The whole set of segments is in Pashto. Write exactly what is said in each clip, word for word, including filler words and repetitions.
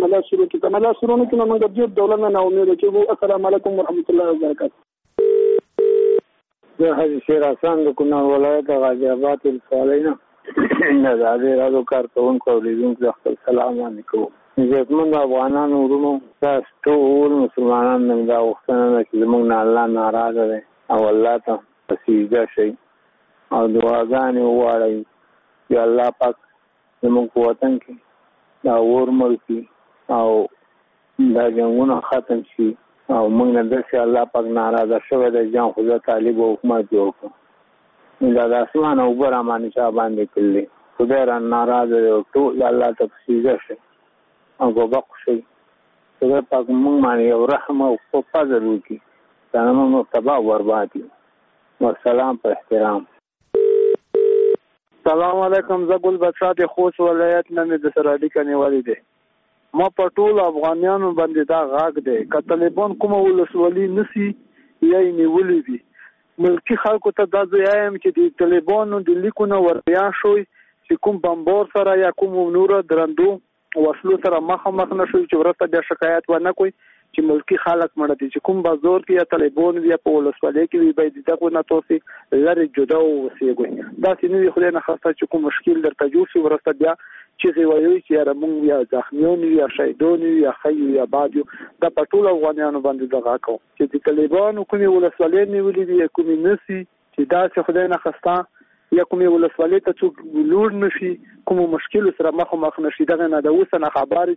عملیات شروع کړي. عملیات شروع نه کړي نو موږ د دې دولت نه ناامیده کېږو. السلام علیکم ورحمۃ اللہ وبرکاتہ. زه حاجي شیر حسن د کونړ ولایت غازي آباد ولسوالۍ نه د ازادۍ راډیو کارکوونکو او لیدونکو ته خپل سلام وړاندې کوم. عزتمند افغانانو وروڼو، تاسو ټول مسلمانان موږ دا غوښتنه ده چې زموږ نه الله ناراضه دی او الله ته په سجده شئ او دعاګانې وغواړئ چې الله پاک زموږ په وطن کې دا اور مړ کړي او دا جنګونه ختم شي او موږ نه داسې الله پاک ناراضه شوی دی جان خو زه طالب او حکومت جوړ کړم. دا د اسمان اوبه رامانې چا باندې کړلې، خدای را ناراضه دی او ټول الله ته په سجده شئ او ګوبق شئ. خدای پاک موږ باندې یو رحم او فضل وکړي، دا نه موږ تباه برباد کړي. والسلام په احترام. سلام علیکم. زه ګل بادشاه د خوست ولایت نه مې د سره اړیکه نیولې ده. ما په ټول افغانانو باندې دا غاګ دی که طالبان کومه ولسوالي نسی یا یې نیولې وي، ملکي خلکو ته دا زه وایم چې د طالبانو د لیکونه وریا شوی چې کوم بمبار سره یا کوم نوره درندو وسلو سره مخامخ نه شوي چې وروسته بیا شکایت ونه کړي چې ملکي خلک مړه دي. چې کوم بازار کې یا طالبان وي یا په ولسوالۍ کې وي باید دغه نه تاسو لرې جدا اوسئ. داسې نه وي خدای نخواسته چې کوم مشکل درته جوړ شي وروسته بیا چې وایي چې یاره موږ یا زخمیان یو یا شهیدان یو یا ښه یو یا بد یو. دا په ټولو افغانانو باندې دغه کوو چې د طالبانو کومې ولسوالۍ نیولې دي یا کومې نسي چې داسې خدای نخواسته یا کومې ولسوالۍ ته څوک لوړ نشي، کومو مشکلو سره مخامخ نشي. دغه نه د اوسه نه خبرې.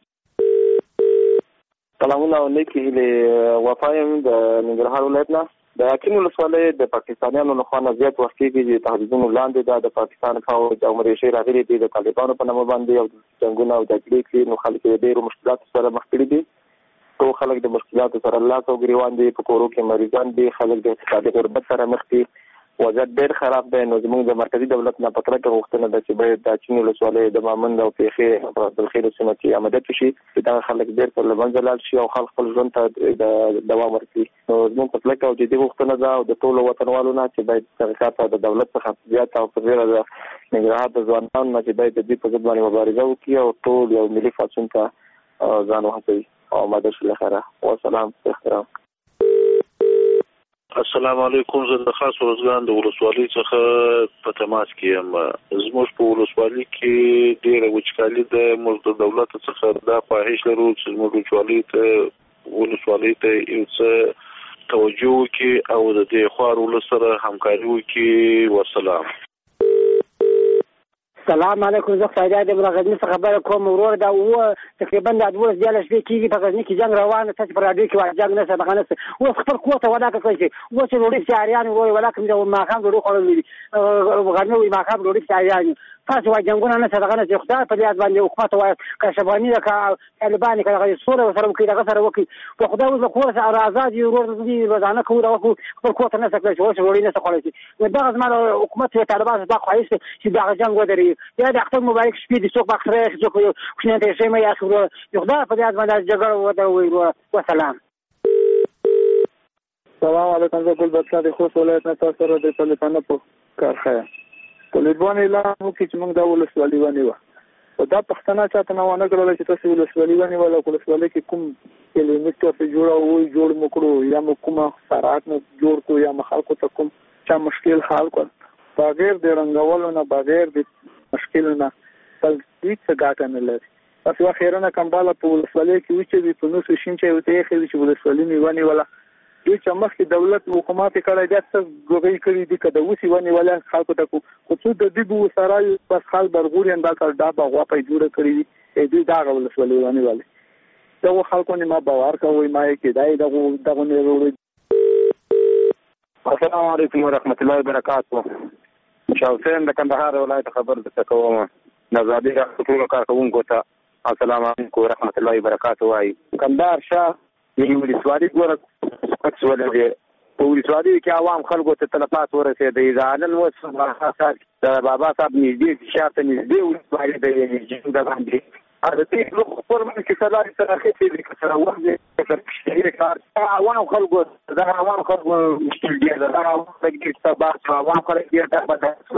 سلامونه علیکم. له وفایم د ننګرهار ولایت نه د یقین ولسوالۍ د پاکستانیانو له خوا نه زیات وخت کېږي چې تهدیدونو لاندې ده. د پاکستان فوج او ملیشې راغلي دي د طالبانو په نامه باندې او جنګونه او جګړې کوي، نو خلک یې ډېرو مشکلاتو سره مخ کړي دي. ټول خلک د مشکلاتو سره لاس او ګریوان دي، په کورو کې مریضان دي، خلک د اقتصادي غربت سره مخ دي، وضعیت ډېر خراب دی. نو زموږ د مرکزي دولت نه په کلکه غوښتنه ده چې باید د چین ولسوالۍ د مامند او پیښې په بلخیل سیمه کې عملیات وشي چې دغه خلک بېرته له منځه لاړ شي او خلک خپل ژوند ته دوام ورکړي. نو زموږ په کلکه او جدي غوښتنه ده او د ټولو وطنوالو نه چې باید دغه کار ته د دولت څخه زیات او په ډېره د ننګرهار د ځوانانو نه چې باید د دې په ضد باندې مبارزه وکړي او ټول یو ملي پاڅون ته ځان وهڅوي او آماده شي. لخیره والسلام احترام. السلام علیکم. زه د خاص روزګان د ولسوالۍ څخه په تماس کې یم. زموږ په ولسوالۍ کې ډېره وچکالي ده. موږ د دولت څخه دا خواهش لرو چې زموږ ولسوالۍ ته ولسوالۍ ته یو څه توجه وکړي او د دې خوار ولس سره همکاري وکړي. والسلام. السلام علیکم. زه فایده د غزني څخه خبره کوم. ورور دا و تقریبا د دولس دیاله شپې کېږي په غزني کې جنګ روانه، تاسو په راډیو کې وایي جنګ نشته دغه نشته. اوس خپل قوت ولاکه کوي چې اوس ډوډۍ سیاریان وایي ولاکه د ماښام ډوډۍ خوړلې دي، غرمه وایي ماښام ډوډۍ سیاریان. تاسو وایي جنګونه نشته دغه نشته. خدای په دې یاد باندې حکومت وایي که شباني ده که طالبان که دغه سوله سره وکړي دغه سره وکړي. په خدای اوس له کور سره آزاد یو ورور دي روزانه کوو دا وکړو خپل کور ته نشته کړی چې اوس ډوډۍ نشته خوړلی شي. دغه زما د حکومت طالبان دا خواهش دی چې دغه جنګ ودرېږي. یا د اختر مبارک شپې دي څوک باکسره څوک کوچنی ته شي مې اخر خدای په دې یاد باندې جګړه ودروي. والسلام. سلام علیکم. زه ګل بادشاه د خوست ولایت نه تاسو سره د طالبانو په کار ښیم. طالبان اعلان وکړي چې موږ دا ولسوالي ونیوه. په دا پښتنه چاته نه ونه کړله چې تاسو ولسوالي ونیوله. ولسوالۍ کې کوم کلینیک ته جوړوي جوړ مو کړو یا مو کومه سرعت مو جوړ کړو یا مو خلکو ته کوم چا مشکل حل کړ بغیر د رنګولو نه بغیر د مشکل نه بل هیڅ ګټه نه لري. تاسو واخیرا کمباله په ولسوالۍ کې وچې وي په نو سشین چې وته یې چې ولسوالۍ نیونی ولا دوی چې مخکې دولت حکومت کړی دا څه غوړی کړی دي کده وسی ونی ولا خلکو ته کو خو د دې بو سره بس خال برغورین دا کار دا بغوا په جوړه کړی دي دوی دا ولسوالۍ ونی ولا دا خلکو نه ما باور کوي ما کې دای دغه دغه نه وروړي. السلام علیکم ورحمۃ اللہ وبرکاتہ. شاه حسین د کندهار ولایت خبر درته کوم. نزادي ټول کارکونکو ته السلام علیکم ورحمۃ اللہ وبرکاتہ. وايي کندهار شاه یو ولسوالۍ ګوره پڅ ولګي په ولسوالۍ کې عوام خلکو ته تلفات ورسېدي. ځانن وس د بابا صاحب نږدې شاته نږدې ولسوالۍ د جنګ د باندې هغه ته نو خپل من کې سلام سره خېټې دي سره وخت دې کار عوام خلکو دا عوام خلکو مشکل دي دا عوام کې سبا عوام خلک دې ته بدل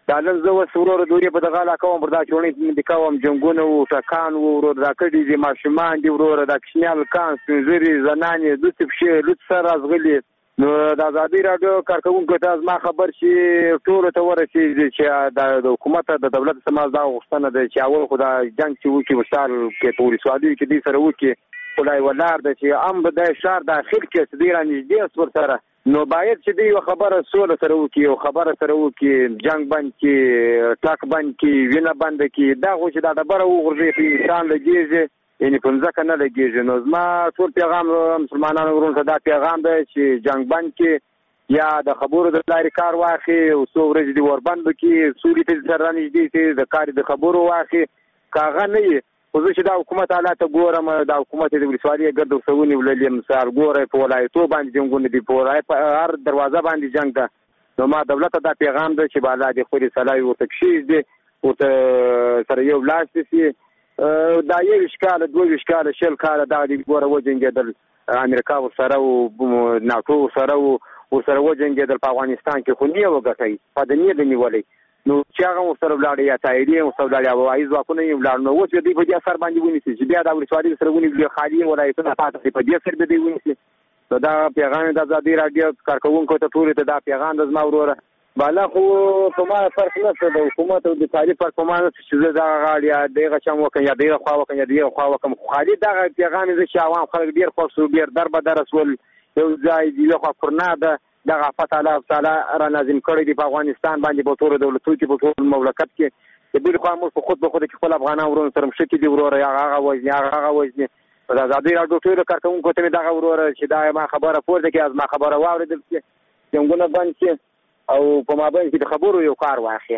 دا نن زه اوس وروره دورې په دغه علاقه وم پر دا چوڼۍ مې کوم جنګونه وو ټکان وو وروره دا کډې دي ماشومان دي وروره دا کوچنیان هلکان سپین ږیري زنانې لوڅې پښې لوڅ سر راځغلي نو د ازادي راډیو کارکوونکو ته زما خبر چې ټولو ته ورسېږي چې د حکومت د دولت سماز دا غوښتنه ده چې اول خو دا جنګ چې وکړي وسال کې په ولسوالیو کې دوی سره وکړي خو لا یوه لار ده چې ام به د ښار داخل کې چې دوی رانږدې سول سره نو باید چې دوی یوه خبره سوله سره وکړي یو خبره سره وکړي جنګ بند کړي ټک بند کړي وینه بنده کړي دا خو چې دا ډبره وغورځي په انسان لګېږي یعنی په ځمکه نه لګېږي نو زما ټول پیغام مسلمانانو ورونو ته دا پیغام دی چې جنګ بند کړي یا د خبرو د لارې کار واخلي او څو ورځې دې وربند کړي سولې ته سره رانږدې شي د کار د خبرو واخلي که هغه نه وي خو زه چې دا حکومت حالات ته ګورم دا حکومت د ولسوالۍ ګرد وسونې وللې مثال ګوره په ولایتو باندې جنګونه دي په ولایت په هر دروازه باندې جنګ ده نو ما دولت ته دا پیغام دی چې بالا دې خپلې سلای ورته کښېږدي ورته سره یو لاس شي دا یویشت کاله دوهویشت کاله شل کاله دغه دې ګوره وجنګېدل امریکا ورسره و ناټو ورسره و ورسره وجنګېدل په افغانستان کې خو نه یې وګټئ پدنې ده نیولی نو چې هغه ورسره ولاړې یا تاییدي ورسره ولاړې یا هوایي ځواکونه یې ولاړ نو اوس دوی په دې اثر باندې ونیسي چې بیا د ولسوالۍ سره ونیسي خالي ولایتونه پاتې شي په دې اثر به دوی ونیسي نو دا پیغام د ازادي راډیو کارکوونکو ته ټولو ته دا پیغام د زما وروره بالا خو په ما فرق نشته د حکومت او د تعریف فرق په ما نشته چې زه دغه غاړې یا دغه چم وکړم یا دغه خوا وکړم یا دغه خوا وکړم خو خالي دغه پیغام یې زه چې عوام خلک ډېر خوښ شو ډېر در به دره شول یو ځای یوه خوا کرنا ده دغه افت الله تعالی را نازم کړی دی په افغانستان باندې په ټولو دولتونو کې په ټول مملکت کې د بلې خوا موږ په خود به خود کې خپل افغانان ورونو سره مښتي دي وروره یا هغه وژني هغه هغه وژني د ازادي راډیو ټولو کارکوونکو ته مې دغه وروره چې دا ما خبره پورته کړي از ما خبره واورېدل شي جنګونه بند شي او په مابین کې د خبرو یو کار واخلي.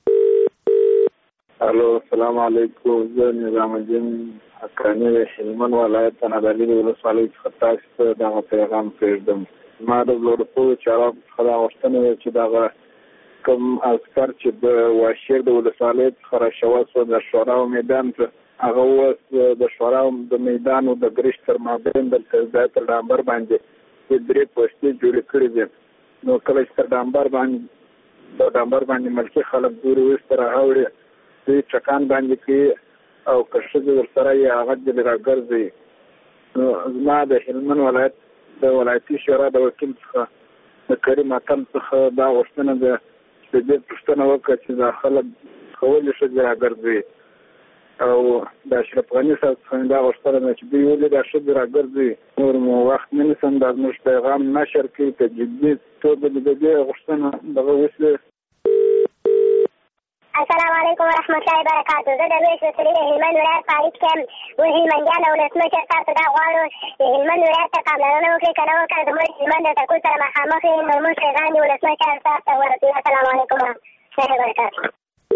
الو السلام علیکم زه نظام الدین حقانی د هلمند ولایت تنهدلي د ولسوالۍ څخه تاسو ته دغه پیغام پرېږدم. ما د لوړپوړو چارواکو څخه دا غوښتنه ده چې دغه کوم عسکر چې د واشیر د ولسوالۍ څخه راشوه سوه د شوراو میدان ته هغه اوس د شوراو د میدان او د ګرشت تر مابین دلته ځای تر ډامبر باندې درې پوستې جوړې کړې دي نو کله چې تر ډامبر باندې د ډامبر باندې ملکي خلک دورې ویسته راوړي دوی ټکان باندې کوي او که ښځې ورسره یې هغه ځلې راګرځوي نو زما د هلمند ولایت د ولایتي شورا د وکیل څخه د کریم اتم څخه دا غوښتنه ده چې د دې پوښتنه وکړه چې دا خلک ولې ښځې راګرځوي او د اشرف غني صاحب څخه دا غوښتنه ده چې دوی ولې دا ښځې راګرځوي نور مو وخت نه نیسم دا زموږ پیغام نشر کړي په جدي توګه د دې غوښتنه دغه وشي. السلام علیکم ورحمت الله وبرکاتو. زه د لوی سلسلې د هلمند ولایت فعالیت کوم. موږ هلمندیان او ولسمشر صاحب ته دا غواړو چې هلمند ولایت ته پاملرنه وکړي که نه وکړه زموږ هلمند د ټکو سره مخامخ وي نو موږ پیغام د ولسمشر صاحب ته ورسوي. السلام علیکم ورحمت الله وبرکاتو.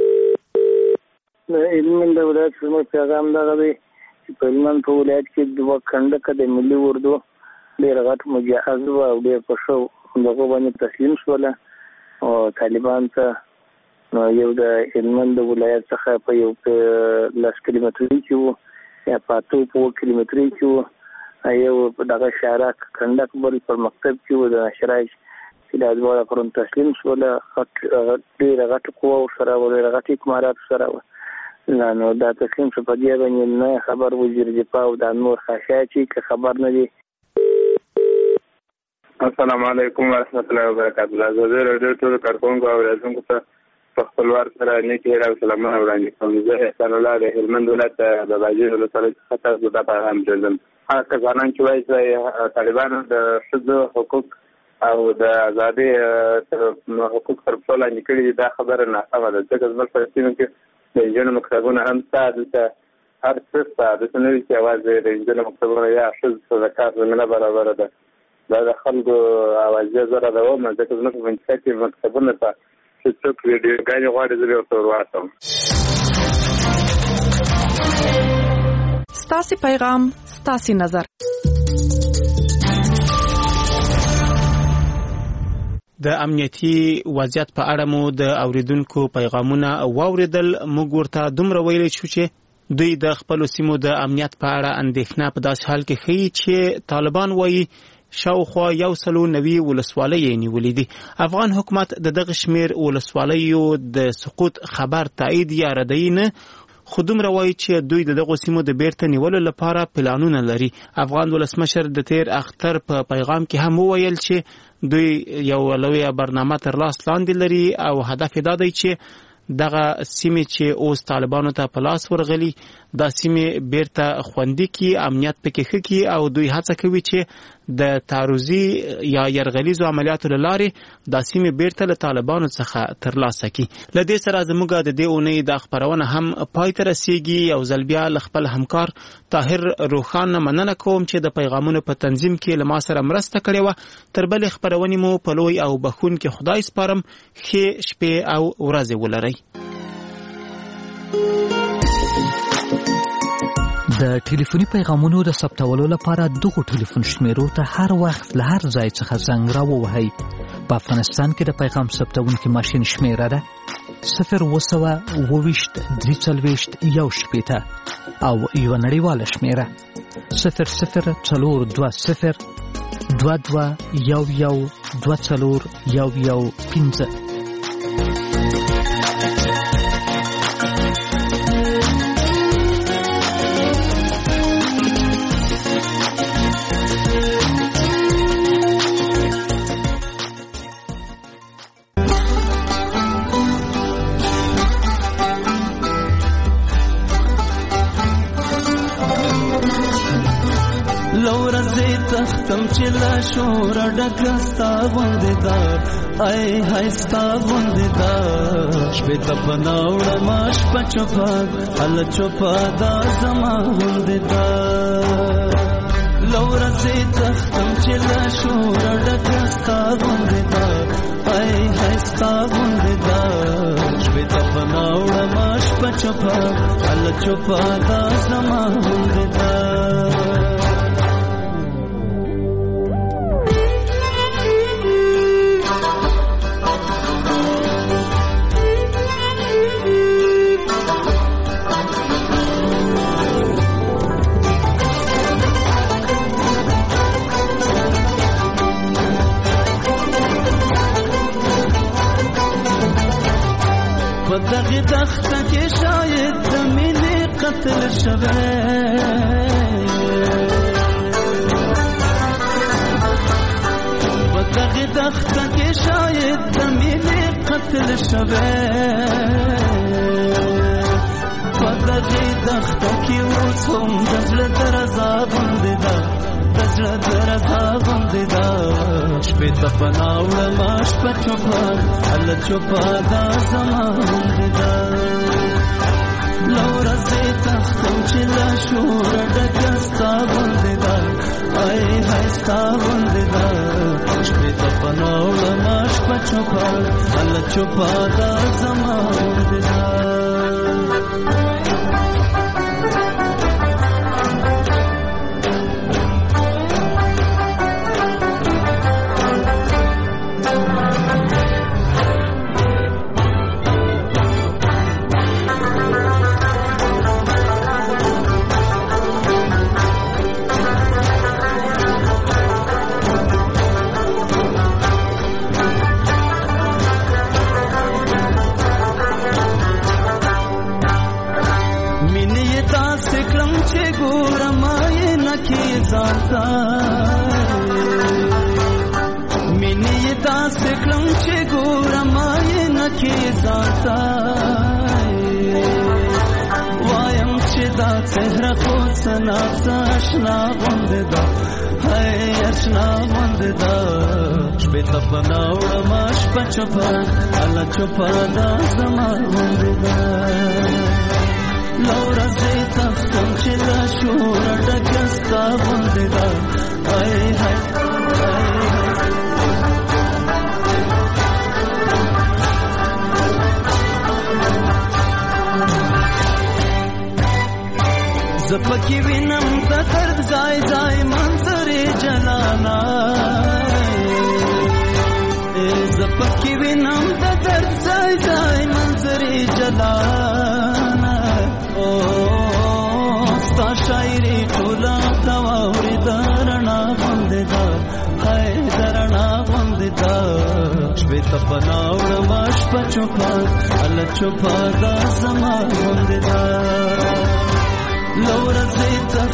د هلمند د ولایت زموږ پیغام دغه دی چې په هلمند په ولایت کې دوه کنډکه د ملي اردو ډېر غټ مجهز وه او ډېر په ښه دغو باندې تسلیم شوله او طالبان ته نو یو د هلمند د ولایت څخه په یو لس کیلومترۍ کې وو یا په اتو په اووه کیلومترۍ کې وو یو په دغه شارک کنډک بل پر مکتب کې وو د شرایج چې دا دواړه پرون تسلیم شوله ډېره غټه قوه ورسره وه ډېره غټ اکمالات ورسره وه نو دا تسلیم شو په دې باندې نه خبر وزیر دفاع او دا نور خاشا چې که خبر نه دي. السلام علیکم ورحمت الله وبرکاتو. د ازادي راډیو ټولو کارکوونکو او اورېدونکو ته په خپلوار سره نیکې هیلې او سلامونه وړاندې کوم. زه احسان الله د هلمند ولایت د باجوړ ولسوالۍ څخه تاسو ته دا پیغام پرېږدم. هغه کسانان چې وایي چې طالبانو د ښځو حقوق او د ازادۍ حقوق تر پښو لاندې کړي دي دا خبره ناسمه ده ځکه زموږ په سیمه کې د نجونو مکتبونه هم شته دلته هر څه شته دلته نه وي چې یوازې د نجونو مکتبونه یا ښځو ته د کار زمینه برابره ده دا د خلکو اوازې زه ردوم ځکه زموږ په منطقه کې مکتبونه شته چې څوک ویډیوګانې غواړي زه به ورته ورواچوم. ستاسې پیغام ستاسې نظر. د امنیتي وضعیت په اړه مو د اوریدونکو پیغامونه واوریدل. موږ ورته دومره ویلی شو چې دوی د خپلو سیمو د امنیت په اړه اندېښنه په داسې حال کې ښیي چې طالبان وایي شاوخوا یو سلو نوي ولسوالۍ نیولې دي. افغان حکومت د دغه شمیر ولسوالیو د سقوط خبر تایید یا ردیي نه، خو دومره وایي چې دوی د دغو سیمو د بیرته نیولو لپاره پلانونه لري. افغان ولسمشر د تیر اختر په پیغام کې هم وویل چې دوی یو لویه برنامه تر لاس لاندې لري او هدف دا دی چې دغه سیمې چې اوس طالبانو ته په لاس ورغلي دا سیمې بیرته خوندي کړي، امنیت پکې ښه کړي او دوی هڅه کوي چې د تعرضي یا یرغلیزو عملیاتو له لارې دا سیمې بیرته له طالبانو څخه ترلاسه کړي. له دې سره زموږ د دې اونۍ دا خپرونه هم پای ته رسیږي. یو ځل بیا له خپل همکار طاهر روخان نه مننه کوم چې د پیغامونو په تنظیم کې له ما سره مرسته کړې وه. تر بلې خپرونې مو په لوی او بخښونکي خدای سپارم. ښې شپې او ورځې ولرئ. د ټلیفوني پیغامونو د ثبتولو لپاره دغو ټلیفون شمیرو ته هر وخت له هر ځای څخه زنګ راووهئ. په افغانستان کې د پیغام ثبتونکي ماشین شمیره ده صفر اووه سوه اووه ویشت درې څلوېښت یو شپېته او یوه نړیواله شمیره صفر صفر څلور دوه صفر دوه دوه یو یو دوه څلور یو یو پنځه. تختم چې لا شور ډکستا غوندې دا ای هاي ستا غوندې دا شپې ته بناوړه ما شپه چوپا هله چوپا دا زما غوندې دا لورځې تختم چې لا شور ډکستا غوندې دا ای هاي ستا غوندې دا شپې ته بناوړه ما شپه چوپا هله چوپا دا زما غوندې دا دغه دخته کې شاید د مینې قتل شوی په دغه دخته کې شاید د مینې قتل شوی په دغه دخته کې اوس هم د زړه درزا غوندې ده د زړه درزا غوندې ده شپې ته پناه وړمه شپه چوپه هله چوپه دا زما غوندې ده له ورځې تختم چې له شوره ډکه ستا غوندې ده ای هاي ستا غوندې ده شپې ته پناه وړمه شپه چوپه هله چوپه دا زما غوندې ده مینې داسې کړم چې ګورم یې نه کې ځانته وایم چې دا څهره خو څه ناڅه اشنا غوندې ده هی اشنا غوندې ده شپې ته پناه وړمه شپه چوپه هله چوپه دا زما غوندې ده له ورځې تختم چې له شوره ډکه ستا غوندې ده ای هی زه پکې وینم د درد ځای ځای منظرې جلانا زه پکې وینم د درد ځای ځای منظرې جلانا او ستا شاعري ټولا تواوري درنا غوندې دا هاي درنا غوندې دا شپې ته پناوړ ماش په چوپا ال چوپا دا زما غوندې دا لور زيت